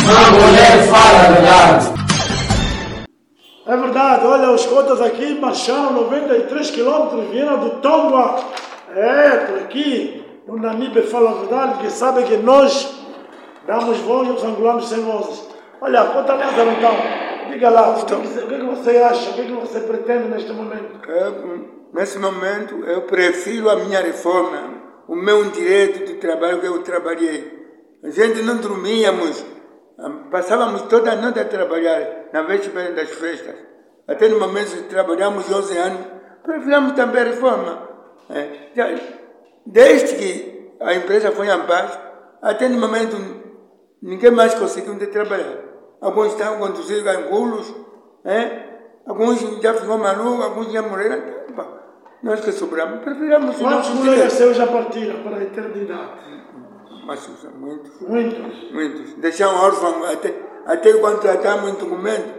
Uma mulher fala a verdade. É verdade, olha, os cotas aqui marcharam 93 quilômetros, vieram do Tongua, por aqui, no Namibe fala a verdade, porque sabem que nós damos voz aos angolanos sem vozes. Olha, conta Lázaro então, diga lá, o que você acha, o que você pretende neste momento? Nesse momento, eu prefiro a minha reforma, o meu direito de trabalho que eu trabalhei. A gente não dormíamos, passávamos toda a noite a trabalhar, na véspera das festas. Até no momento que trabalhamos 11 anos, preferimos também a reforma. Desde que a empresa foi em paz, até no momento ninguém mais conseguiu trabalhar. Alguns estão conduzindo angulos, alguns já ficou maluco, alguns já morreram. Nós que sobramos, preferimos o Quantos nosso colegas seus já partiram para a eternidade? Mas muitos. Muitos. Deixaram órfãos até quando tratamos em documento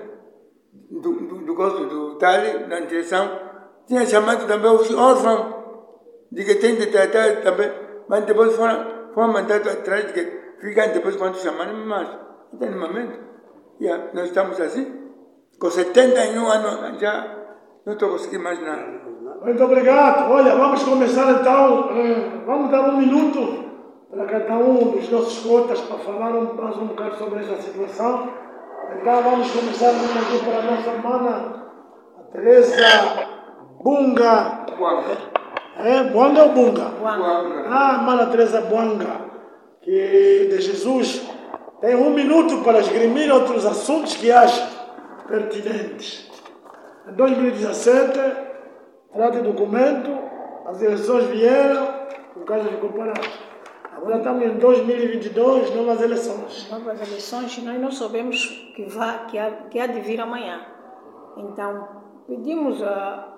do gosto do TALI, da direção, tinha chamado também os órfãos, de que tem de tratar também, mas depois foram mandados atrás, de que ficam depois quando chamaram mais. Até no momento, nós estamos assim, com 71 anos já não estou conseguindo mais nada. Muito obrigado. Olha, vamos começar então, vamos dar um minuto para cada um dos nossos cotas para falar mais um bocado sobre essa situação. Então vamos começar aqui para a nossa mana, a Teresa Bunga. Buanga ou Bunga? Buanga. Mana Teresa Buanga, que de Jesus tem um minuto para esgrimir outros assuntos que acha pertinentes. Em 2017, trata de documento, as eleições vieram, o caso ficou parado. Agora estamos em 2022, novas eleições. Novas eleições, nós não sabemos que há de vir amanhã. Então, pedimos a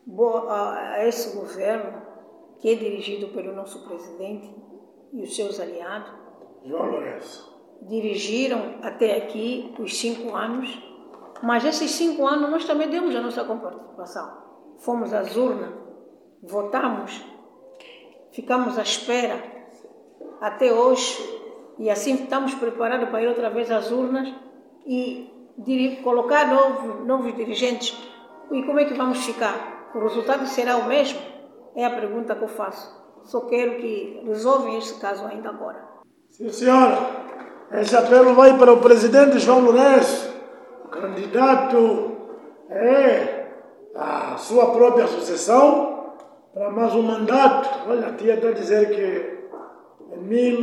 esse governo, que é dirigido pelo nosso presidente e os seus aliados, João Lourenço, dirigiram até aqui os 5 anos, mas esses 5 anos nós também demos a nossa participação. Fomos às urnas, votamos, ficamos à espera até hoje, e assim estamos preparados para ir outra vez às urnas e colocar novos dirigentes. E como é que vamos ficar? O resultado será o mesmo? É a pergunta que eu faço. Só quero que resolvam esse caso ainda agora. Sim, senhora. Esse apelo vai para o presidente João Lourenço, candidato a sua própria sucessão para mais um mandato. Olha, a tia está a dizer que em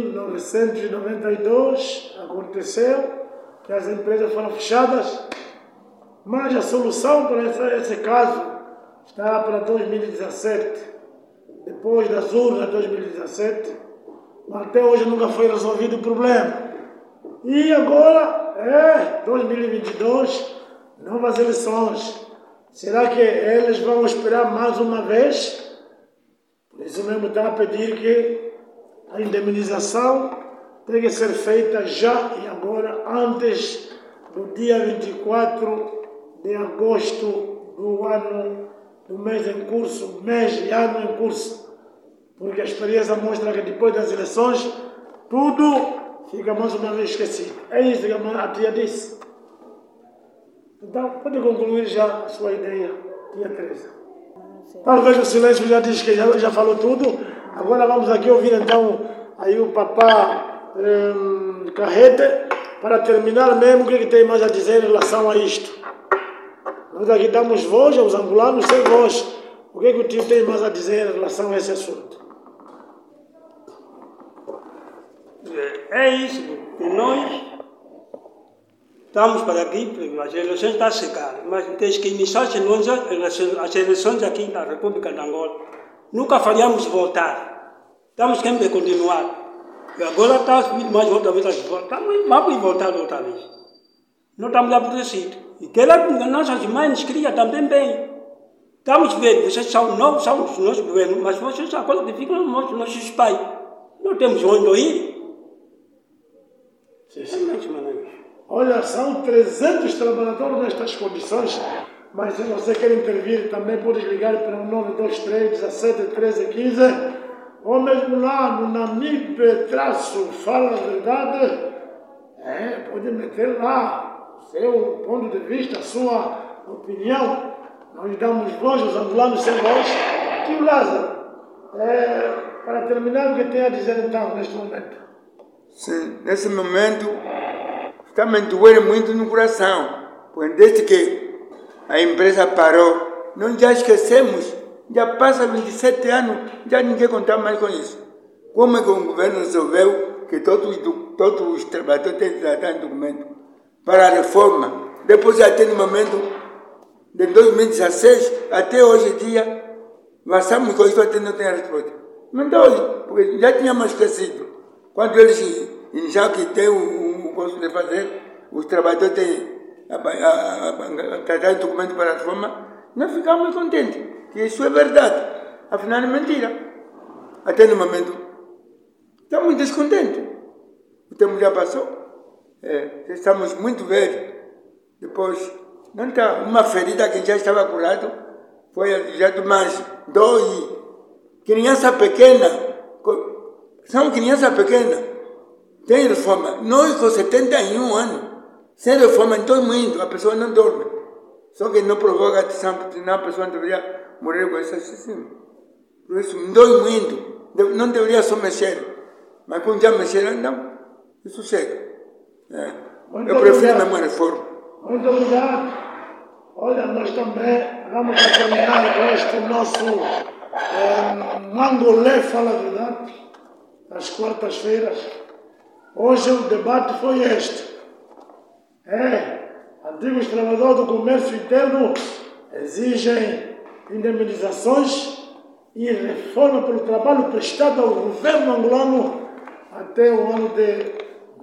1992 aconteceu que as empresas foram fechadas, mas a solução para esse caso está para 2017, depois das urnas de 2017, mas até hoje nunca foi resolvido o problema. E agora 2022, novas eleições. Será que eles vão esperar mais uma vez? Por isso mesmo está a pedir que a indemnização tem que ser feita já e agora, antes do dia 24 de agosto do mês em curso, mês e ano em curso. Porque a experiência mostra que depois das eleições, tudo fica mais uma vez esquecido. É isso que a tia disse. Então, pode concluir já a sua ideia, tia Teresa. Talvez o silêncio já diz que já falou tudo. Agora vamos aqui ouvir então aí o papá Carrete para terminar mesmo o que tem mais a dizer em relação a isto. Nós aqui damos voz aos angolanos sem voz. O que o tio tem mais a dizer em relação a esse assunto? É isso que nós estamos para aqui, porque as eleições estão a chegar, mas desde que iniciaram as eleições aqui na República de Angola, nunca faríamos voltar. Estamos querendo continuar. E agora está subindo mais outra vez as votos. Vamos voltar outra vez. Não estamos aborrecidos. E que nossas mães criam também bem. Estamos vendo, vocês são novos, são os nossos governos, mas vocês agora que ficam nossos pais. Não temos onde ir. Olha, são 300 trabalhadores nestas condições, mas se você quer intervir também pode ligar para o 923 17 13 15 ou mesmo lá no Namibe Fala a Verdade, Pode meter lá o seu ponto de vista, a sua opinião. Nós damos voz aos angolanos sem voz. Tio Lázaro, para terminar, o que tem a dizer então, neste momento? Sim, nesse momento, está me doendo muito no coração, porque desde que a empresa parou, nós já esquecemos, já passa 27 anos, já ninguém conta mais com isso. Como é que o governo resolveu que todos os trabalhadores têm que tratar em documento para a reforma? Depois já tem no momento de 2016 até hoje em dia, passamos com isso até não tem a resposta. Não dói, porque já tínhamos esquecido. Quando eles iniciaram que tem o curso de fazer, os trabalhadores têm tratar em documento para a reforma, nós ficamos contentes, que isso é verdade. Afinal é mentira. Até no momento, estamos descontentes. O tempo já passou. Estamos muito velhos. Depois, não está uma ferida que já estava curada, foi alijado, mas dói. Criança pequena, são crianças pequenas, tem reforma. Nós com 71 anos, sem reforma, estamos indo, a pessoa não dorme. Só que não provoca atenção, porque senão a pessoa não deveria morrer com esse assassino. Por isso, me dói muito. Não deveria só mexer. Mas quando já mexeram, não. Isso chega. Eu prefiro mesmo a reforma. Muito obrigado. Olha, nós também vamos terminar com este nosso Mangolé Fala a Verdade, às quartas-feiras. Hoje o debate foi este. Antigos trabalhadores do comércio interno exigem indemnizações e reforma pelo trabalho prestado ao governo angolano até o ano de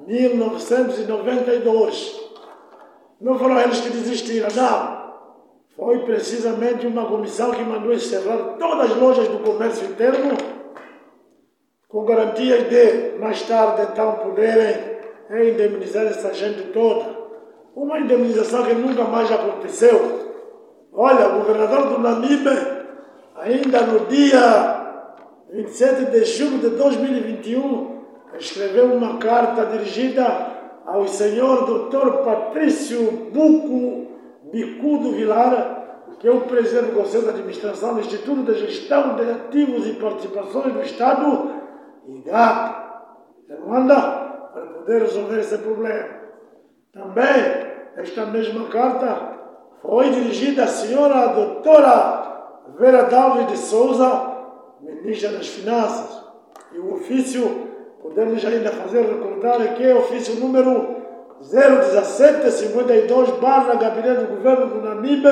1992. Não foram eles que desistiram, não. Foi precisamente uma comissão que mandou encerrar todas as lojas do comércio interno com garantias de, mais tarde, então, poderem indemnizar essa gente toda. Uma indemnização que nunca mais aconteceu. Olha, o governador do Namibe, ainda no dia 27 de julho de 2021, escreveu uma carta dirigida ao senhor Dr. Patrício Buco Bicudo Vilar, que é o presidente do Conselho de Administração do Instituto de Gestão de Ativos e Participações do Estado, IGAP, de Luanda, para poder resolver esse problema. Também, esta mesma carta foi dirigida à senhora doutora Vera Dalves de Souza, ministra das Finanças. E o ofício, podemos ainda fazer recordar aqui, é o ofício número 01752, Gabinete do Governo do Namibe,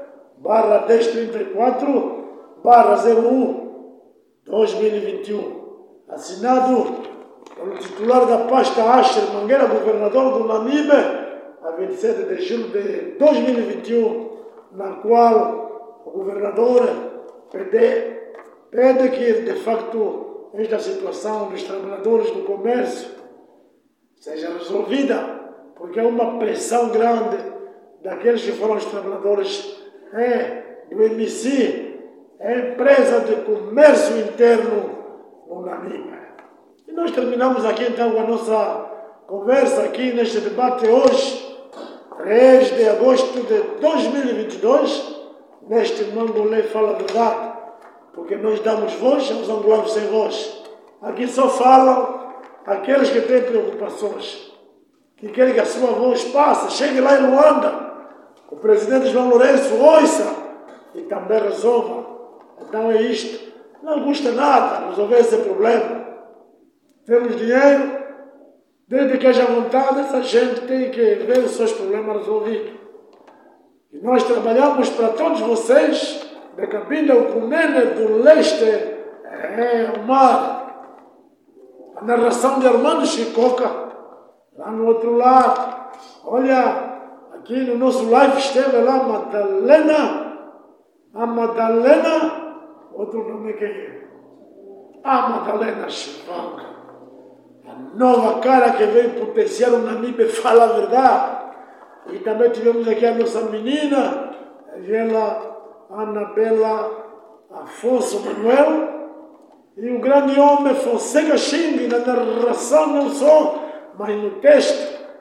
/1034, /01, 2021. Assinado pelo titular da pasta Asher Mangueira, governador do Namibe, a 27 de julho de 2021, na qual o governador pede que, de facto, esta situação dos trabalhadores do comércio seja resolvida, porque é uma pressão grande daqueles que foram os trabalhadores do MC, a empresa de comércio interno no Namibe. E nós terminamos aqui então com a nossa conversa aqui neste debate hoje, 3 de agosto de 2022, neste Mangolé Fala a Verdade, porque nós damos voz aos angolanos sem voz. Aqui só falam aqueles que têm preocupações, que querem que a sua voz passe, chegue lá em Luanda, o presidente João Lourenço ouça e também resolva. Então é isto. Não custa nada resolver esse problema. Temos dinheiro, desde que haja vontade, essa gente tem que ver os seus problemas resolvidos. E nós trabalhamos para todos vocês, da Cabinda, o Cunene, do Leste, o Mar. A narração de Armando Chicoca, lá no outro lado. Olha, aqui no nosso live esteve lá a Madalena, outro nome que é? A Madalena Chivanga, a nova cara que veio potenciar o Namibe Fala a Verdade. E também tivemos aqui a nossa menina, ela, Anabela Afonso Manuel, e o grande homem Fonseca Xing, na narração não só, mas no texto,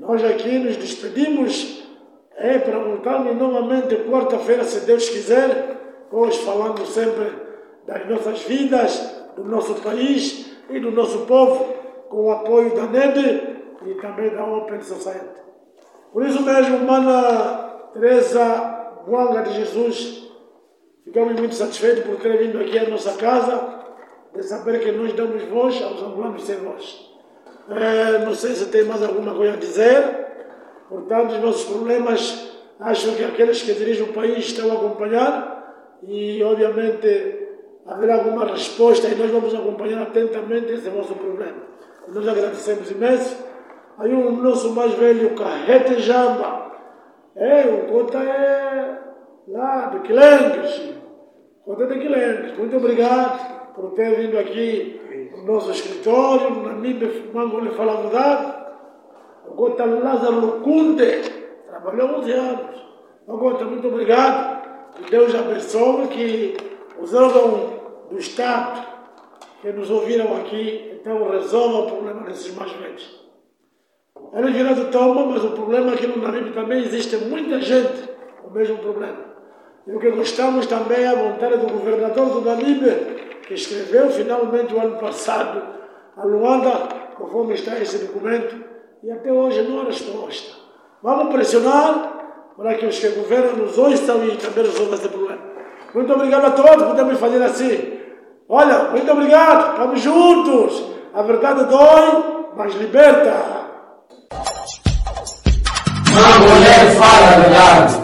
Nós aqui nos despedimos para voltarmos novamente quarta-feira, se Deus quiser, hoje falando sempre das nossas vidas, do nosso país e do nosso povo, com o apoio da NED e também da Open Society. Por isso mesmo, Mana Teresa Buanga de Jesus, ficamos muito satisfeitos por ter vindo aqui à nossa casa, de saber que nós damos voz aos angolanos sem voz. Não sei se tem mais alguma coisa a dizer. Portanto, os nossos problemas, acho que aqueles que dirigem o país estão a acompanhar e, obviamente, haverá alguma resposta e nós vamos acompanhar atentamente esse vosso problema. E nós agradecemos imenso. Aí o nosso mais velho, Carrete Jamba, o Cota é lá de Quilengues. Cota de Quilengues. Muito obrigado por ter vindo aqui no nosso escritório, no Namibe Mangole Fala a Verdade. O Gota Lázaro Lucunde trabalhou 11 anos. O Gota, muito obrigado. Que Deus abençoe, que os órgãos do Estado que nos ouviram aqui, então resolvam o problema desses mais velhos. Eles viraram de toma, mas o problema aqui no Namibe também existe muita gente com o mesmo problema. E o que gostamos também é a vontade do governador do Namibe, que escreveu finalmente o ano passado a Luanda, conforme está esse documento, e até hoje não há resposta. Vamos pressionar para que os que governam nos ouçam e também resolvam esse problema. Muito obrigado a todos, podemos fazer assim. Olha, muito obrigado, estamos juntos. A verdade dói, mas liberta. Uma mulher fala a verdade.